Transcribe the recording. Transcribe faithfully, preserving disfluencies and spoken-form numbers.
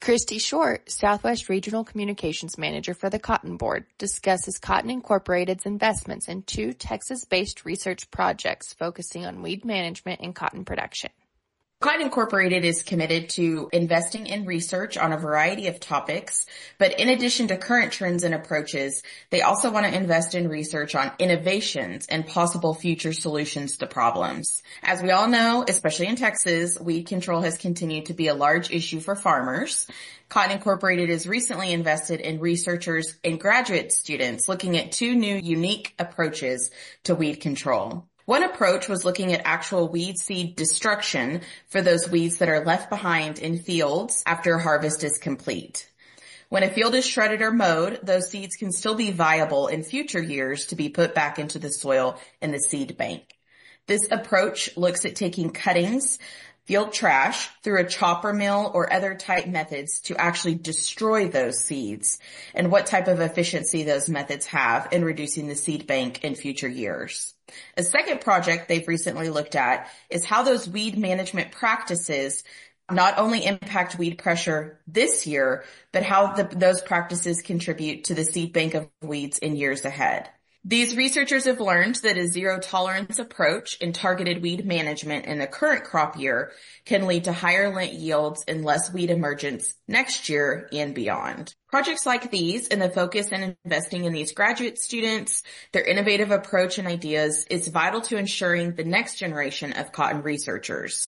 Christy Short, Southwest Regional Communications Manager for the Cotton Board, discusses Cotton Incorporated's investments in two Texas-based research projects focusing on weed management and cotton production. Cotton Incorporated is committed to investing in research on a variety of topics, but in addition to current trends and approaches, they also want to invest in research on innovations and possible future solutions to problems. As we all know, especially in Texas, weed control has continued to be a large issue for farmers. Cotton Incorporated has recently invested in researchers and graduate students looking at two new unique approaches to weed control. One approach was looking at actual weed seed destruction for those weeds that are left behind in fields after harvest is complete. When a field is shredded or mowed, those seeds can still be viable in future years to be put back into the soil in the seed bank. This approach looks at taking cuttings, field trash, through a chopper mill or other type methods to actually destroy those seeds, and what type of efficiency those methods have in reducing the seed bank in future years. A second project they've recently looked at is how those weed management practices not only impact weed pressure this year, but how the, those practices contribute to the seed bank of weeds in years ahead. These researchers have learned that a zero-tolerance approach in targeted weed management in the current crop year can lead to higher lint yields and less weed emergence next year and beyond. Projects like these and the focus in investing in these graduate students, their innovative approach and ideas is vital to ensuring the next generation of cotton researchers.